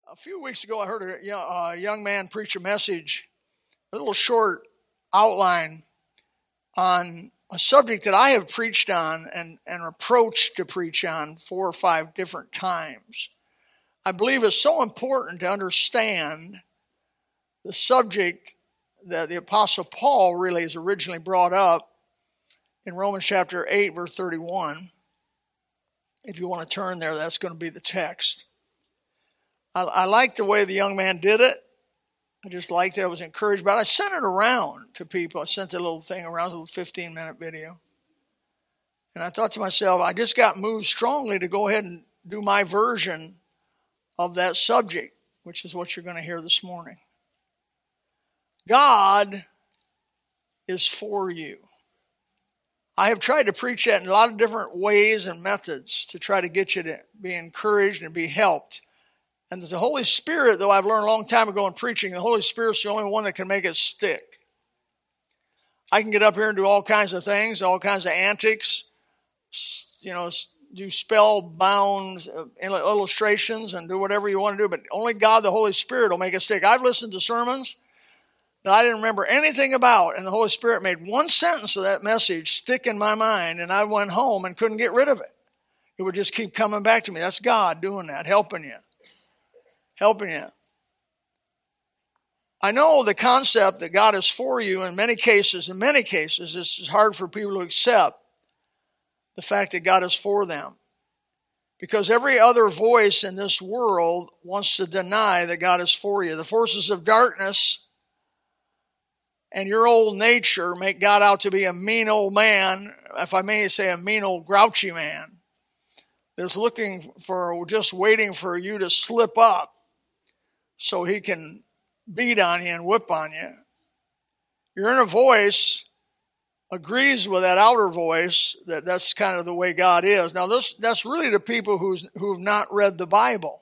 A few weeks ago, I heard a young man preach a message, a little short outline on a subject that I have preached on and approached to preach on 4 or 5 different times. I believe it's so important to understand the subject that the Apostle Paul really has originally brought up in Romans chapter 8, verse 31. If you want to turn there, that's going to be the text. I liked the way the young man did it. I just liked it. I was encouraged by it. I sent it around to people. I sent the little thing around, a little 15-minute video. And I thought to myself, I just got moved strongly to go ahead and do my version of that subject, which is what you're going to hear this morning. God is for you. I have tried to preach that in a lot of different ways and methods to try to get you to be encouraged and be helped. And the Holy Spirit, though I've learned a long time ago in preaching, the Holy Spirit's the only one that can make it stick. I can get up here and do all kinds of things, all kinds of antics, do spell-bound illustrations and do whatever you want to do, but only God, the Holy Spirit, will make it stick. I've listened to sermons that I didn't remember anything about, and the Holy Spirit made one sentence of that message stick in my mind, and I went home and couldn't get rid of it. It would just keep coming back to me. That's God doing that, helping you. I know the concept that God is for you in many cases, this is hard for people to accept the fact that God is for them. Because every other voice in this world wants to deny that God is for you. The forces of darkness and your old nature make God out to be a mean old man, if I may say a mean old grouchy man, that's just waiting for you to slip up so he can beat on you and whip on you. Your inner voice agrees with that outer voice that's kind of the way God is. Now that's really the people who've not read the Bible.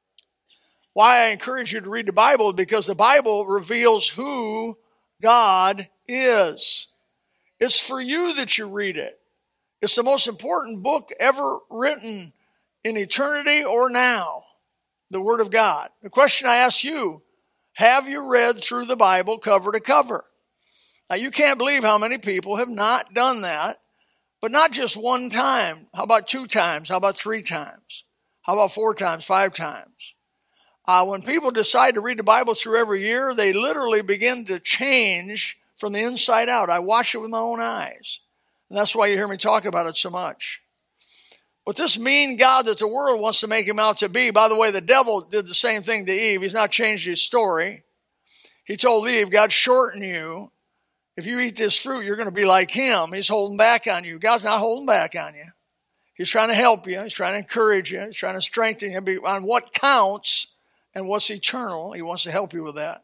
Why I encourage you to read the Bible is because the Bible reveals who God is. It's for you that you read it. It's the most important book ever written in eternity or now. The Word of God. The question I ask you, have you read through the Bible cover to cover? Now, you can't believe how many people have not done that, but not just one time. How about 2 times? How about 3 times? How about 4 times, 5 times? When people decide to read the Bible through every year, they literally begin to change from the inside out. I watch it with my own eyes. And that's why you hear me talk about it so much. But this mean God that the world wants to make him out to be, by the way, the devil did the same thing to Eve. He's not changed his story. He told Eve, God's shorting you. If you eat this fruit, you're going to be like him. He's holding back on you. God's not holding back on you. He's trying to help you. He's trying to encourage you. He's trying to strengthen you on what counts and what's eternal. He wants to help you with that.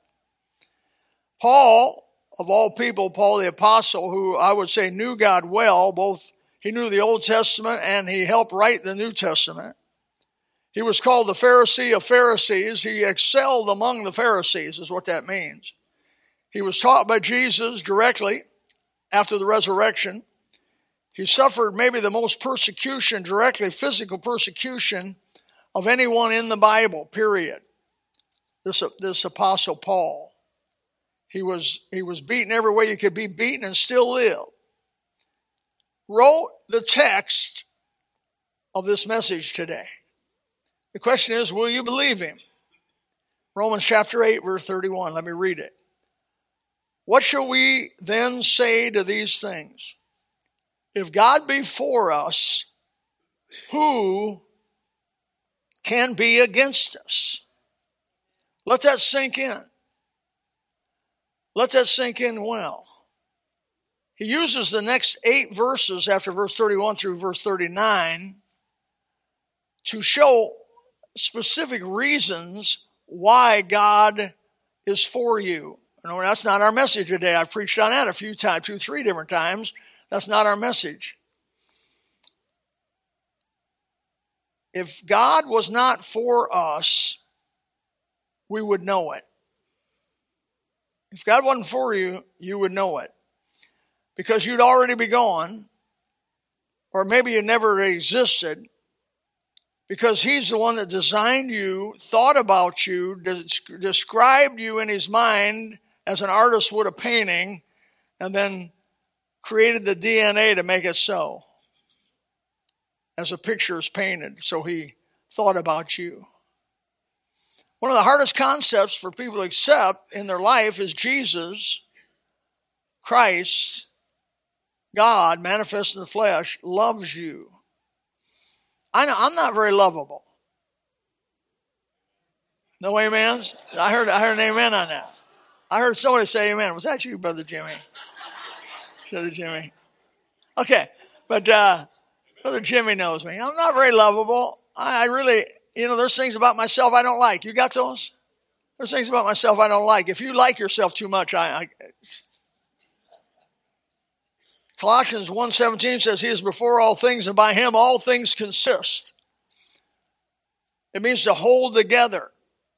Paul, of all people, Paul the Apostle, who I would say knew God well, both he knew the Old Testament and he helped write the New Testament. He was called the Pharisee of Pharisees. He excelled among the Pharisees is what that means. He was taught by Jesus directly after the resurrection. He suffered maybe the most persecution directly, physical persecution of anyone in the Bible, period. This Apostle Paul. He was beaten every way you could be beaten and still live. Wrote the text of this message today. The question is, will you believe him? Romans chapter 8, verse 31. Let me read it. What shall we then say to these things? If God be for us, who can be against us? Let that sink in. Let that sink in well. He uses the next 8 verses after verse 31 through verse 39 to show specific reasons why God is for you. No, that's not our message today. I've preached on that a few times, 2, 3 different times. That's not our message. If God was not for us, we would know it. If God wasn't for you, you would know it. Because you'd already be gone, or maybe you never existed, Because he's the one that designed you, thought about you, described you in his mind as an artist would a painting, and then created the DNA to make it so. As a picture is painted, so he thought about you. One of the hardest concepts for people to accept in their life is Jesus, Christ, God, manifest in the flesh, loves you. I know I'm not very lovable. No amens? I heard an amen on that. I heard somebody say amen. Was that you, Brother Jimmy? Brother Jimmy. Okay, but Brother Jimmy knows me. I'm not very lovable. I really, there's things about myself I don't like. You got those? There's things about myself I don't like. If you like yourself too much, Colossians 1:17 says, he is before all things, and by him all things consist. It means to hold together.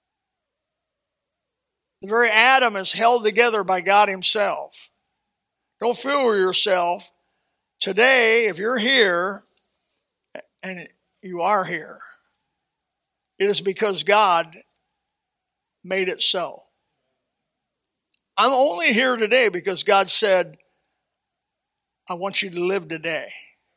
The very atom is held together by God himself. Don't fool yourself. Today, if you're here, and you are here, it is because God made it so. I'm only here today because God said, I want you to live today.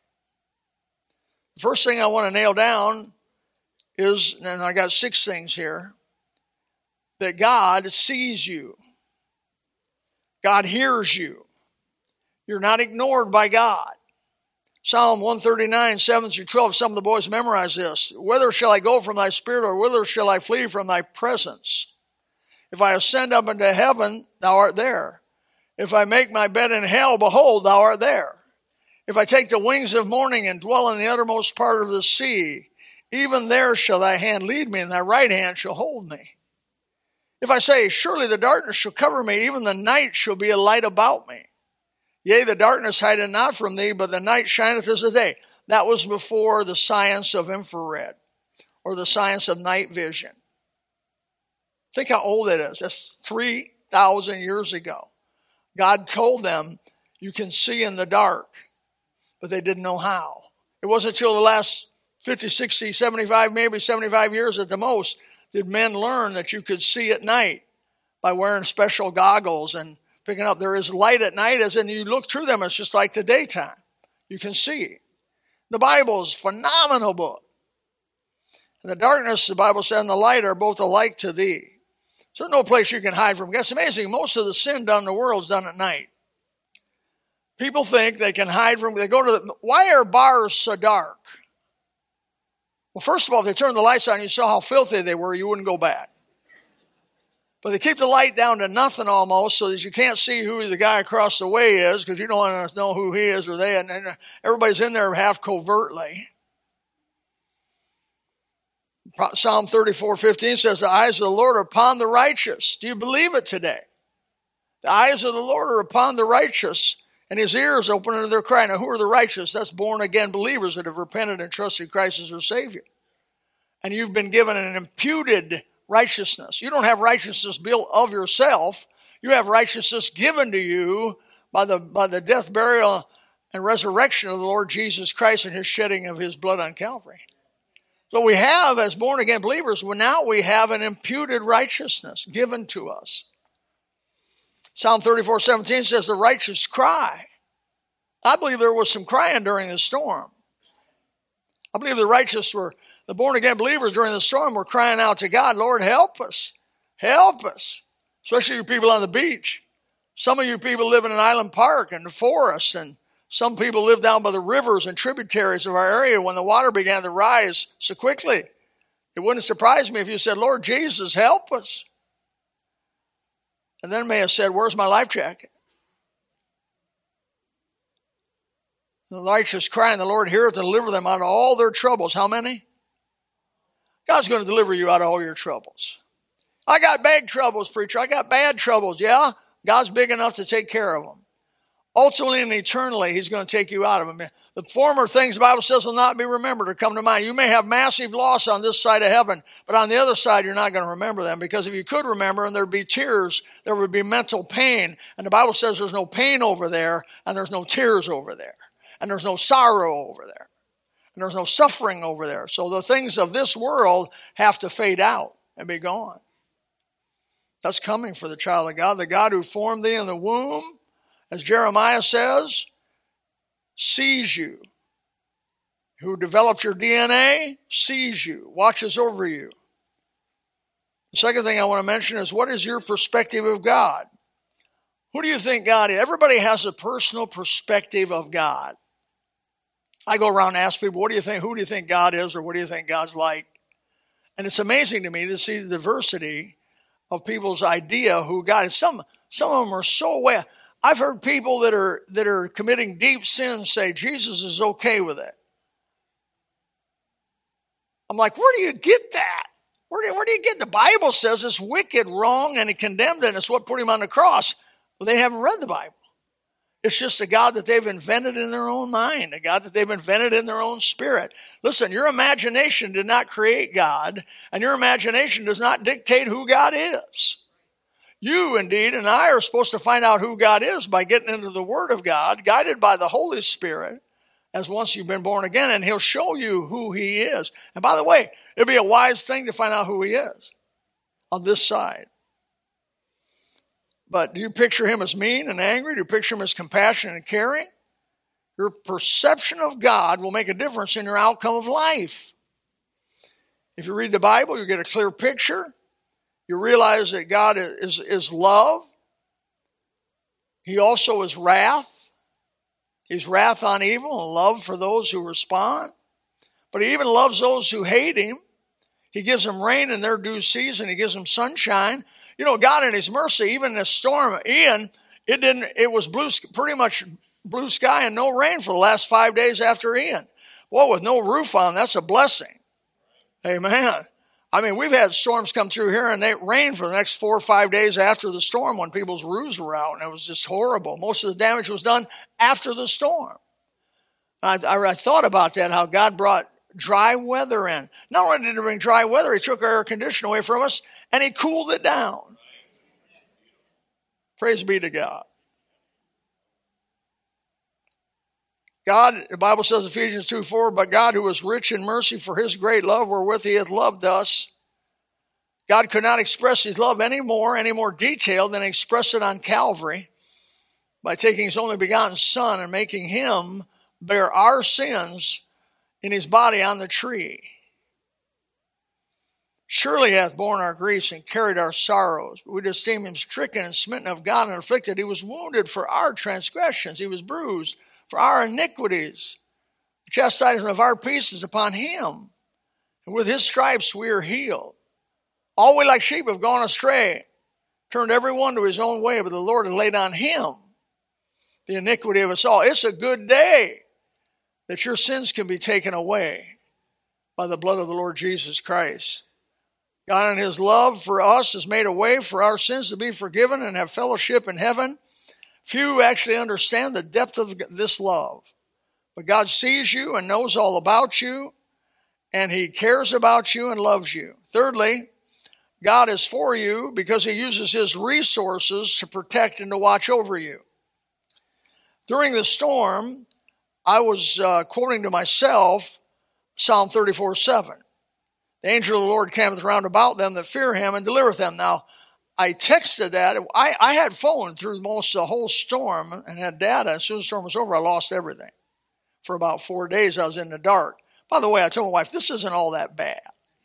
The first thing I want to nail down is, and I got 6 things here, that God sees you. God hears you. You're not ignored by God. Psalm 139, 7 through 12, some of the boys memorize this. Whither shall I go from thy spirit, or whither shall I flee from thy presence? If I ascend up into heaven, thou art there. If I make my bed in hell, behold, thou art there. If I take the wings of morning and dwell in the uttermost part of the sea, even there shall thy hand lead me, and thy right hand shall hold me. If I say, surely the darkness shall cover me, even the night shall be a light about me. Yea, the darkness hideth not from thee, but the night shineth as the day. That was before the science of infrared, or the science of night vision. Think how old it is. That's 3,000 years ago. God told them, you can see in the dark, but they didn't know how. It wasn't until the last 50, 60, 75, maybe 75 years at the most, did men learn that you could see at night by wearing special goggles and picking up. There is light at night, as in you look through them, it's just like the daytime. You can see. The Bible is a phenomenal book. And the darkness, the Bible said, and the light are both alike to thee. So there's no place you can hide from. It's amazing. Most of the sin done in the world is done at night. People think they can hide from, why are bars so dark? Well, first of all, if they turned the lights on and you saw how filthy they were, you wouldn't go back. But they keep the light down to nothing almost so that you can't see who the guy across the way is because you don't want to know who he is or they, and everybody's in there half covertly. Psalm 34:15 says, the eyes of the Lord are upon the righteous. Do you believe it today? The eyes of the Lord are upon the righteous, and his ears open unto their cry. Now, who are the righteous? That's born-again believers that have repented and trusted Christ as their Savior. And you've been given an imputed righteousness. You don't have righteousness built of yourself. You have righteousness given to you by the death, burial, and resurrection of the Lord Jesus Christ and his shedding of his blood on Calvary. So we have, as born-again believers, now we have an imputed righteousness given to us. Psalm 34:17 says, the righteous cry. I believe there was some crying during the storm. I believe the born-again believers during the storm were crying out to God, Lord, help us. Help us. Especially you people on the beach. Some of you people live in an island park and the forest, and some people live down by the rivers and tributaries of our area when the water began to rise so quickly. It wouldn't surprise me if you said, Lord Jesus, help us. And then may have said, where's my life jacket? The righteous cry, and the Lord heareth and deliver them out of all their troubles. How many? God's going to deliver you out of all your troubles. I got big troubles, preacher. I got bad troubles. Yeah, God's big enough to take care of them. Ultimately and eternally, he's going to take you out of them. The former things, the Bible says, will not be remembered or come to mind. You may have massive loss on this side of heaven, but on the other side, you're not going to remember them, because if you could remember them, there'd be tears, there would be mental pain. And the Bible says there's no pain over there, and there's no tears over there, and there's no sorrow over there. And there's no suffering over there. So the things of this world have to fade out and be gone. That's coming for the child of God. The God who formed thee in the womb, as Jeremiah says, sees you. Who developed your DNA sees you, watches over you. The second thing I want to mention is, what is your perspective of God? Who do you think God is? Everybody has a personal perspective of God. I go around and ask people, what do you think? Who do you think God is, or what do you think God's like? And it's amazing to me to see the diversity of people's idea who God is. Some of them are so aware. I've heard people that are committing deep sins say Jesus is okay with it. I'm like, where do you get that? Where do you get? The Bible says it's wicked, wrong, and he condemned it, and it's what put him on the cross. Well, they haven't read the Bible. It's just a God that they've invented in their own mind, a God that they've invented in their own spirit. Listen, your imagination did not create God, and your imagination does not dictate who God is. You, indeed, and I are supposed to find out who God is by getting into the Word of God, guided by the Holy Spirit, as once you've been born again, and he'll show you who he is. And by the way, it'd be a wise thing to find out who he is on this side. But do you picture him as mean and angry? Do you picture him as compassionate and caring? Your perception of God will make a difference in your outcome of life. If you read the Bible, you get a clear picture. You realize that God is love. He also is wrath. He's wrath on evil and love for those who respond. But he even loves those who hate him. He gives them rain in their due season. He gives them sunshine. You know, God in his mercy, even in this storm, Ian, it was pretty much blue sky and no rain for the last 5 days after Ian. Well, with no roof on, that's a blessing. Amen. I mean, we've had storms come through here and they rained for the next 4 or 5 days after the storm when people's roofs were out, and it was just horrible. Most of the damage was done after the storm. I thought about that, how God brought dry weather in. Not only did he bring dry weather, he took our air conditioning away from us and he cooled it down. Praise be to God. God, the Bible says, Ephesians 2:4, but God, who is rich in mercy for his great love wherewith he hath loved us. God could not express his love any more detailed than he expressed it on Calvary by taking his only begotten Son and making him bear our sins in his body on the tree. Surely he hath borne our griefs and carried our sorrows. But we esteem him stricken and smitten of God and afflicted. He was wounded for our transgressions. He was bruised for our iniquities. The chastisement of our peace is upon him. And with his stripes we are healed. All we like sheep have gone astray, turned every one to his own way, but the Lord has laid on him the iniquity of us all. It's a good day that your sins can be taken away by the blood of the Lord Jesus Christ. God in his love for us has made a way for our sins to be forgiven and have fellowship in heaven. Few actually understand the depth of this love. But God sees you and knows all about you, and he cares about you and loves you. Thirdly, God is for you because he uses his resources to protect and to watch over you. During the storm, I was quoting to myself Psalm 34:7. The angel of the Lord campeth round about them that fear him and delivereth them. Now, I texted that. I had phone through most of the whole storm and had data. As soon as the storm was over, I lost everything. For about 4 days, I was in the dark. By the way, I told my wife, this isn't all that bad.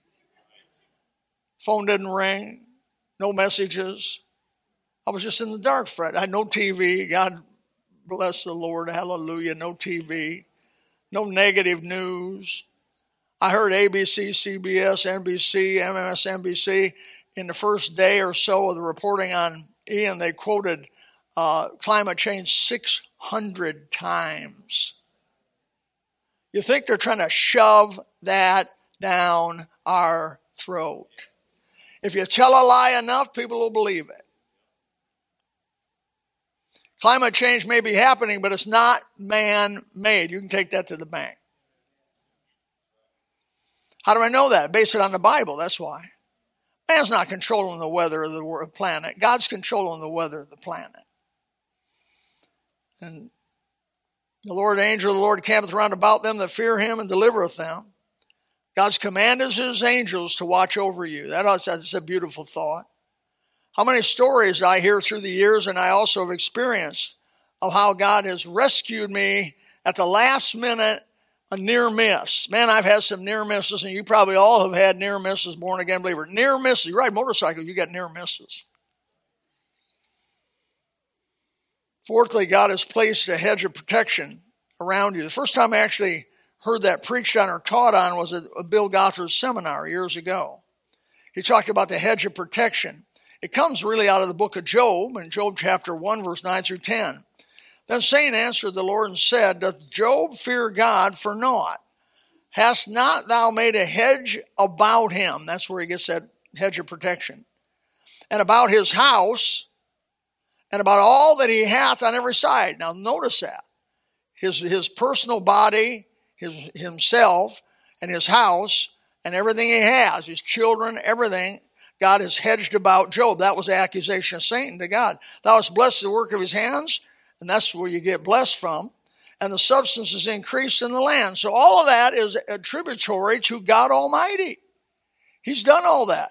Phone didn't ring, no messages. I was just in the dark, Fred. I had no TV. God bless the Lord. Hallelujah. No TV. No negative news. I heard ABC, CBS, NBC, MSNBC. In the first day or so of the reporting on Ian, they quoted climate change 600 times. You think they're trying to shove that down our throat. If you tell a lie enough, people will believe it. Climate change may be happening, but it's not man-made. You can take that to the bank. How do I know that? Base it on the Bible, that's why. Man's not controlling the weather of the planet. God's controlling the weather of the planet. And The Lord angel of the Lord campeth round about them that fear him and delivereth them. God's command is his angels to watch over you. That's a beautiful thought. How many stories I hear through the years, and I also have experienced, of how God has rescued me at the last minute, a near miss. Man, I've had some near misses, and you probably all have had near misses, born again believer. Near misses. You ride motorcycles, you get near misses. Fourthly, God has placed a hedge of protection around you. The first time I actually heard that preached on or taught on was at Bill Gothard's seminar years ago. He talked about the hedge of protection. It comes really out of the book of Job, in Job chapter 1, verse 9 through 10. Then Satan answered the Lord and said, Doth Job fear God for naught? Hast not thou made a hedge about him? That's where he gets that hedge of protection. And about his house, and about all that he hath on every side. Now notice that. His personal body, himself, and his house, and everything he has, his children, everything, God has hedged about Job. That was the accusation of Satan to God. Thou hast blessed the work of his hands, and that's where you get blessed from. And the substance is increased in the land. So all of that is attributory to God Almighty. He's done all that.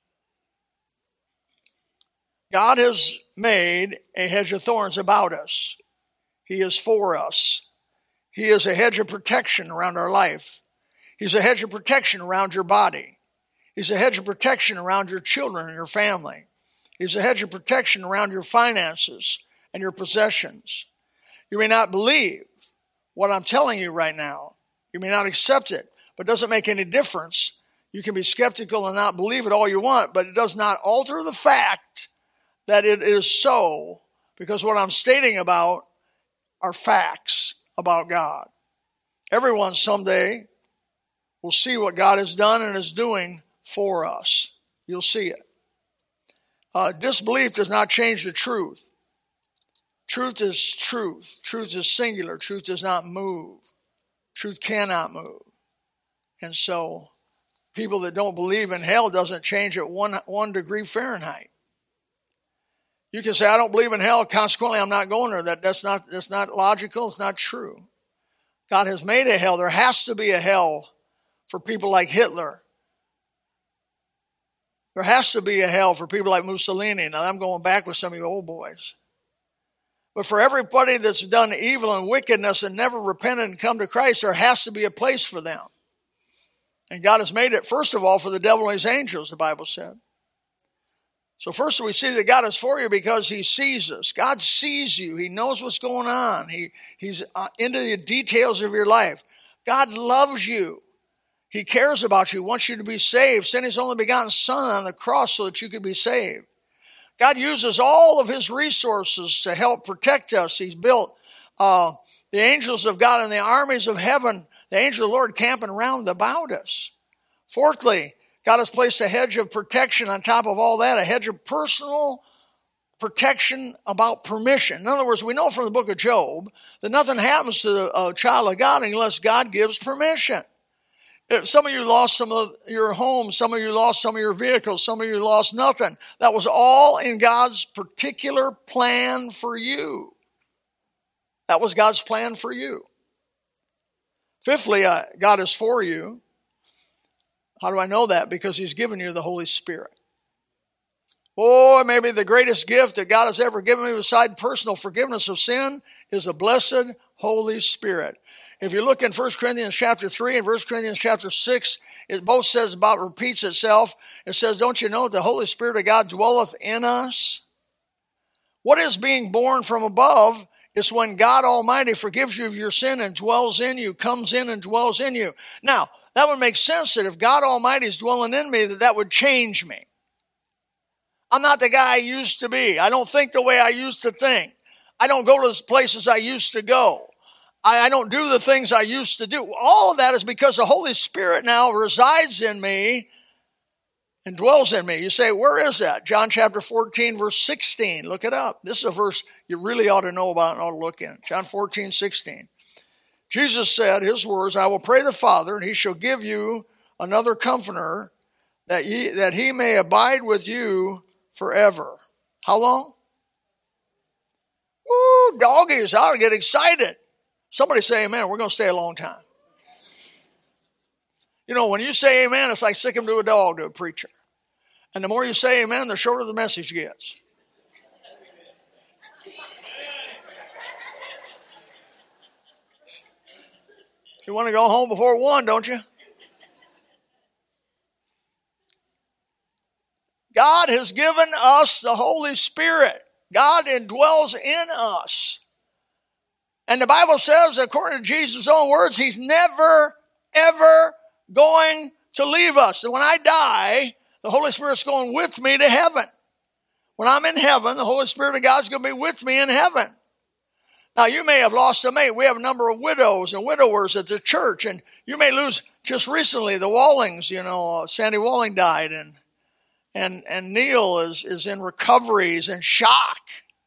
God has made a hedge of thorns about us. He is for us. He is a hedge of protection around our life. He's a hedge of protection around your body. He's a hedge of protection around your children and your family. He's a hedge of protection around your finances and your possessions. You may not believe what I'm telling you right now. You may not accept it, but it doesn't make any difference. You can be skeptical and not believe it all you want, but it does not alter the fact that it is so, because what I'm stating about are facts about God. Everyone someday will see what God has done and is doing for us. You'll see it. Disbelief does not change the truth. Truth is truth. Truth is singular. Truth does not move. Truth cannot move. And so people that don't believe in hell doesn't change at 1 degree Fahrenheit. You can say, I don't believe in hell, consequently I'm not going there. That's not logical, it's not true. God has made a hell. There has to be a hell for people like Hitler. There has to be a hell for people like Mussolini. Now I'm going back with some of you old boys. But for everybody that's done evil and wickedness and never repented and come to Christ, there has to be a place for them. And God has made it, first of all, for the devil and his angels, the Bible said. So first we see that God is for you because he sees us. God sees you. He knows what's going on. He's into the details of your life. God loves you. He cares about you, wants you to be saved. Sent his only begotten Son on the cross so that you could be saved. God uses all of his resources to help protect us. He's built the angels of God and the armies of heaven, the angel of the Lord camping round about us. Fourthly, God has placed a hedge of protection on top of all that, a hedge of personal protection about permission. In other words, we know from the book of Job that nothing happens to a child of God unless God gives permission. Some of you lost some of your homes, some of you lost some of your vehicles, some of you lost nothing. That was all in God's particular plan for you. That was God's plan for you. Fifthly, God is for you. How do I know that? Because he's given you the Holy Spirit. Oh, maybe the greatest gift that God has ever given me beside personal forgiveness of sin is the blessed Holy Spirit. If you look in 1 Corinthians chapter 3 and 1 Corinthians chapter 6, it both says repeats itself. It says, don't you know that the Holy Spirit of God dwelleth in us? What is being born from above is when God Almighty forgives you of your sin and dwells in you, comes in and dwells in you. Now, that would make sense that if God Almighty is dwelling in me, that would change me. I'm not the guy I used to be. I don't think the way I used to think. I don't go to the places I used to go. I don't do the things I used to do. All of that is because the Holy Spirit now resides in me and dwells in me. You say, where is that? John chapter 14, verse 16. Look it up. This is a verse you really ought to know about and ought to look in. John 14, 16. Jesus said, his words, I will pray the Father, and he shall give you another comforter, that he may abide with you forever. How long? Woo, doggies, I'll get excited. Somebody say amen. We're going to stay a long time. You know, when you say amen, it's like sick 'em to a dog to a preacher. And the more you say amen, the shorter the message gets. You want to go home before 1, don't you? God has given us the Holy Spirit. God indwells in us. And the Bible says, according to Jesus' own words, he's never, ever going to leave us. And when I die, the Holy Spirit's going with me to heaven. When I'm in heaven, the Holy Spirit of God's going to be with me in heaven. Now, you may have lost a mate. We have a number of widows and widowers at the church, and you may lose just recently the Wallings. You know, Sandy Walling died, and Neil is in recovery. He's in shock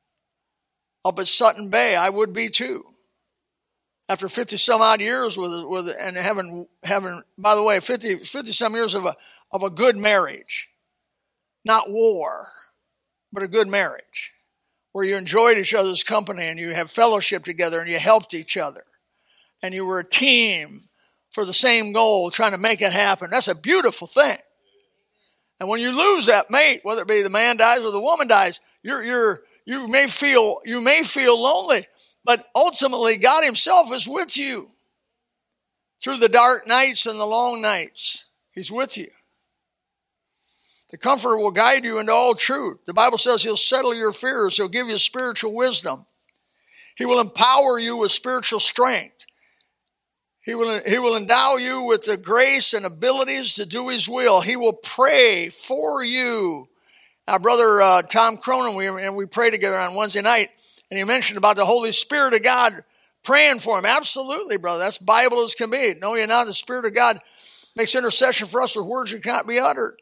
up at Sutton Bay. I would be too. After 50 some odd years with and having by the way 50 some years of a good marriage, not war, but a good marriage where you enjoyed each other's company and you have fellowship together and you helped each other and you were a team for the same goal, trying to make it happen. That's a beautiful thing. And when you lose that mate, whether it be the man dies or the woman dies, you may feel lonely. But ultimately, God himself is with you. Through the dark nights and the long nights, he's with you. The Comforter will guide you into all truth. The Bible says he'll settle your fears. He'll give you spiritual wisdom. He will empower you with spiritual strength. He will endow you with the grace and abilities to do his will. He will pray for you. Now, Brother Tom Cronin, we prayed together on Wednesday night, and he mentioned about the Holy Spirit of God praying for him. Absolutely, brother. That's Bible as can be. Know ye not, the Spirit of God makes intercession for us with words that cannot be uttered.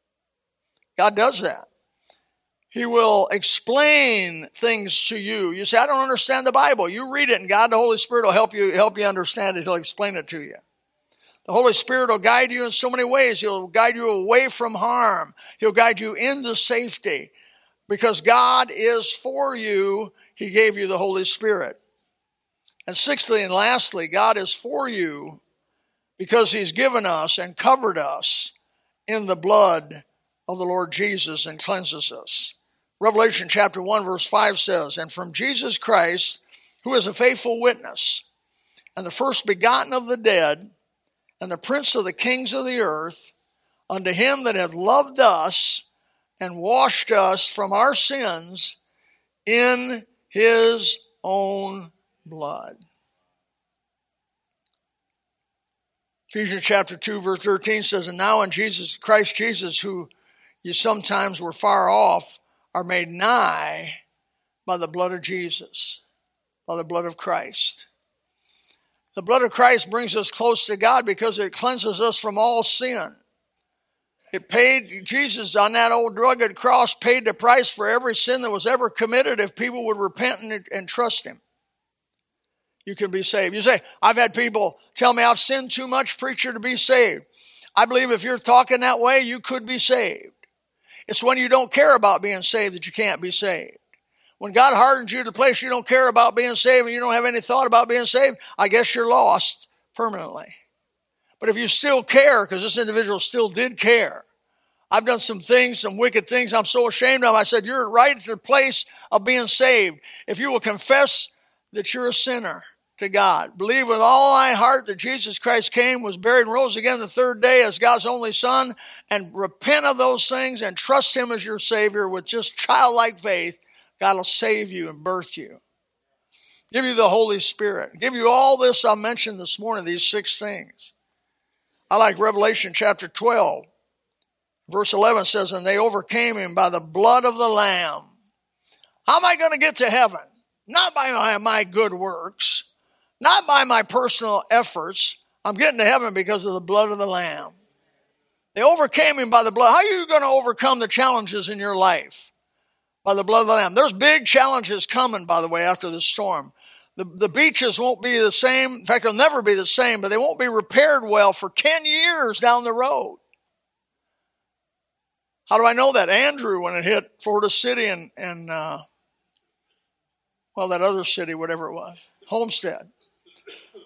God does that. He will explain things to you. You say, I don't understand the Bible. You read it, and God, the Holy Spirit, will help you understand it. He'll explain it to you. The Holy Spirit will guide you in so many ways. He'll guide you away from harm. He'll guide you into safety. Because God is for you, he gave you the Holy Spirit. And sixthly and lastly, God is for you because he's given us and covered us in the blood of the Lord Jesus and cleanses us. Revelation chapter 1 verse 5 says, and from Jesus Christ, who is a faithful witness, and the first begotten of the dead, and the prince of the kings of the earth, unto him that hath loved us and washed us from our sins in his own blood. Ephesians chapter 2 verse 13 says, and now in Christ Jesus, who you sometimes were far off, are made nigh by the blood of Jesus, by the blood of Christ. The blood of Christ brings us close to God because it cleanses us from all sin. Jesus on that old rugged cross paid the price for every sin that was ever committed if people would repent and trust him. You can be saved. You say, I've had people tell me I've sinned too much, preacher, to be saved. I believe if you're talking that way, you could be saved. It's when you don't care about being saved that you can't be saved. When God hardens you to the place you don't care about being saved and you don't have any thought about being saved, I guess you're lost permanently. But if you still care, because this individual still did care, I've done some things, some wicked things I'm so ashamed of. I said, you're right at the place of being saved. If you will confess that you're a sinner to God, believe with all thy heart that Jesus Christ came, was buried, and rose again the third day as God's only Son, and repent of those things and trust him as your Savior with just childlike faith, God will save you and birth you. Give you the Holy Spirit. Give you all this I mentioned this morning, these 6 things. I like Revelation chapter 12. Verse 11 says, and they overcame him by the blood of the Lamb. How am I going to get to heaven? Not by my good works, not by my personal efforts. I'm getting to heaven because of the blood of the Lamb. They overcame him by the blood. How are you going to overcome the challenges in your life? By the blood of the Lamb. There's big challenges coming, by the way, after the storm. The beaches won't be the same. In fact, they'll never be the same, but they won't be repaired well for 10 years down the road. How do I know that? Andrew, when it hit Florida City and that other city, whatever it was, Homestead.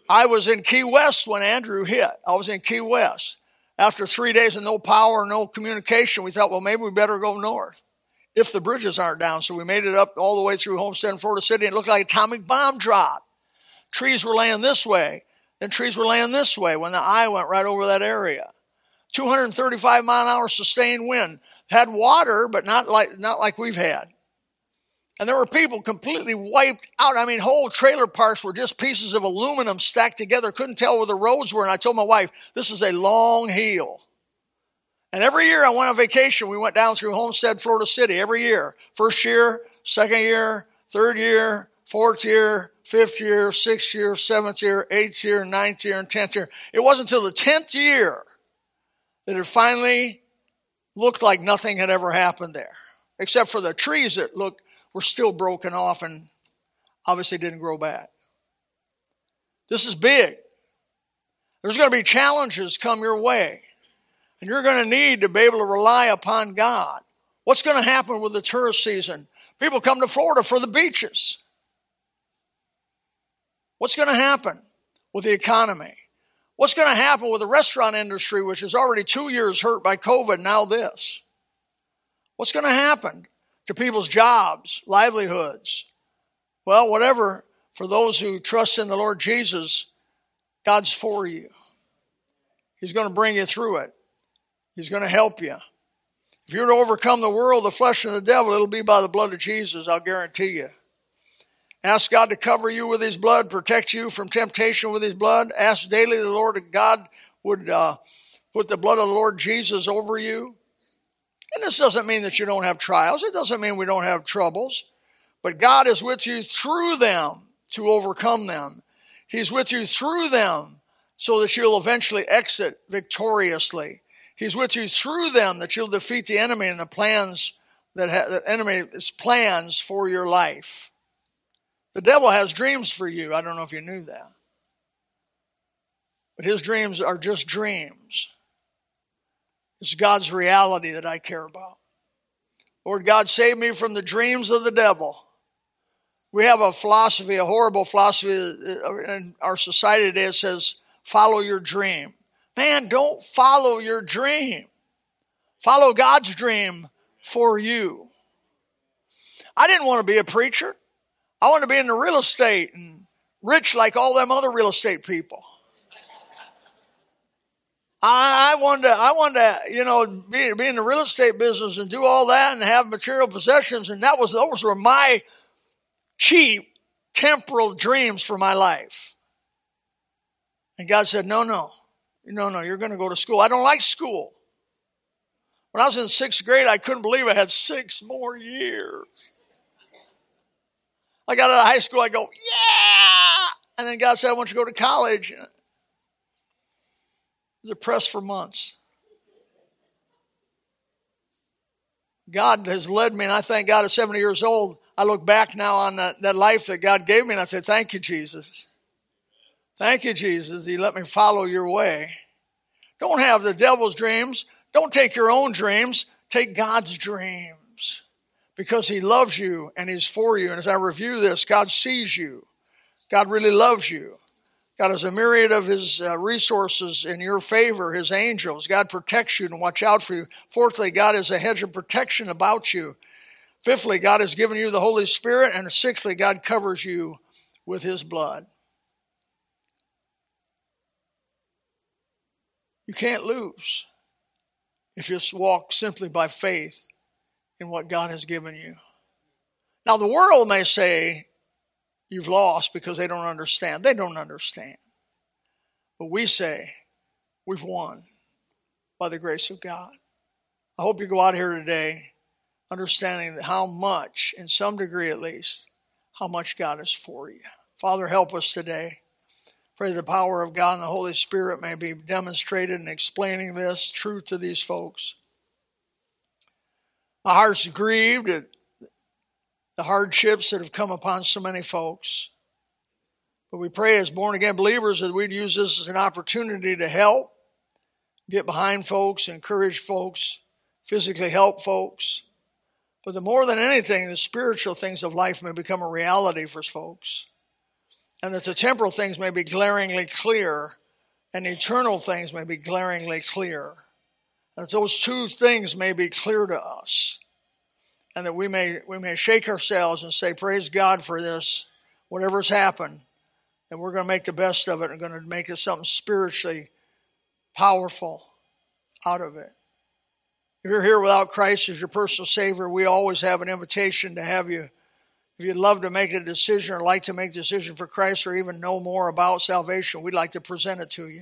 I was in Key West when Andrew hit. I was in Key West. After 3 days of no power, no communication, we thought, well, maybe we better go north if the bridges aren't down. So we made it up all the way through Homestead and Florida City, and it looked like an atomic bomb drop. Trees were laying this way, then trees were laying this way when the eye went right over that area. 235 mile an hour sustained wind. Had water, but not like we've had. And there were people completely wiped out. I mean, whole trailer parks were just pieces of aluminum stacked together. Couldn't tell where the roads were. And I told my wife, this is a long hill. And every year I went on vacation, we went down through Homestead, Florida City, every year. First year, second year, third year, fourth year, fifth year, sixth year, seventh year, eighth year, ninth year, and 10th year. It wasn't until the 10th year that it finally looked like nothing had ever happened there, except for the trees that were still broken off and obviously didn't grow back. This is big. There's going to be challenges come your way, and you're going to need to be able to rely upon God. What's going to happen with the tourist season? People come to Florida for the beaches. What's going to happen with the economy? What's going to happen with the restaurant industry, which is already 2 years hurt by COVID, now this? What's going to happen to people's jobs, livelihoods? Well, whatever, for those who trust in the Lord Jesus, God's for you. He's going to bring you through it. He's going to help you. If you're to overcome the world, the flesh, and the devil, it'll be by the blood of Jesus, I'll guarantee you. Ask God to cover you with his blood, protect you from temptation with his blood. Ask daily the Lord that God would put the blood of the Lord Jesus over you. And this doesn't mean that you don't have trials. It doesn't mean we don't have troubles. But God is with you through them to overcome them. He's with you through them so that you'll eventually exit victoriously. He's with you through them that you'll defeat the enemy and the plans the enemy's plans for your life. The devil has dreams for you. I don't know if you knew that. But his dreams are just dreams. It's God's reality that I care about. Lord God, save me from the dreams of the devil. We have a philosophy, a horrible philosophy in our society today that says, follow your dream. Man, don't follow your dream. Follow God's dream for you. I didn't want to be a preacher. I wanted to be in the real estate and rich like all them other real estate people. I wanted to, be in the real estate business and do all that and have material possessions, and those were my cheap temporal dreams for my life. And God said, no, you're going to go to school. I don't like school. When I was in 6th grade, I couldn't believe I had 6 more years. I got out of high school, I go, yeah! And then God said, I want you to go to college. I was depressed for months. God has led me, and I thank God at 70 years old, I look back now on that life that God gave me, and I say, thank you, Jesus. Thank you, Jesus. He let me follow your way. Don't have the devil's dreams. Don't take your own dreams. Take God's dreams. Because he loves you and he's for you. And as I review this, God sees you. God really loves you. God has a myriad of his resources in your favor, his angels. God protects you and watch out for you. Fourthly, God is a hedge of protection about you. Fifthly, God has given you the Holy Spirit. And sixthly, God covers you with his blood. You can't lose if you walk simply by faith in what God has given you. Now, the world may say you've lost because they don't understand. They don't understand. But we say we've won by the grace of God. I hope you go out here today understanding how much, in some degree at least, how much God is for you. Father, help us today. Pray the power of God and the Holy Spirit may be demonstrated in explaining this truth to these folks. My heart's grieved at the hardships that have come upon so many folks. But we pray as born-again believers that we'd use this as an opportunity to help, get behind folks, encourage folks, physically help folks. But the more than anything, the spiritual things of life may become a reality for folks. and that the temporal things may be glaringly clear, and eternal things may be glaringly clear. That those two things may be clear to us, and that we may shake ourselves and say, praise God for this, whatever's happened, and we're going to make the best of it and going to make it something spiritually powerful out of it. If you're here without Christ as your personal Savior, we always have an invitation to have you. If you'd love to make a decision or like to make a decision for Christ or even know more about salvation, we'd like to present it to you.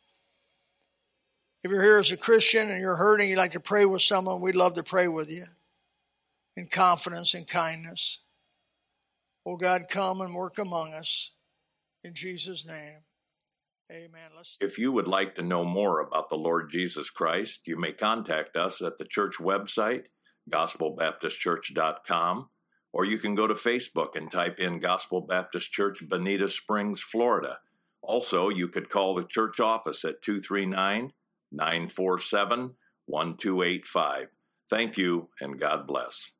If you're here as a Christian and you're hurting, you'd like to pray with someone, we'd love to pray with you in confidence and kindness. Oh God, come and work among us. In Jesus' name, amen. If you would like to know more about the Lord Jesus Christ, you may contact us at the church website, gospelbaptistchurch.com, or you can go to Facebook and type in Gospel Baptist Church, Bonita Springs, Florida. Also, you could call the church office at 239-947-1285. Thank you, and God bless.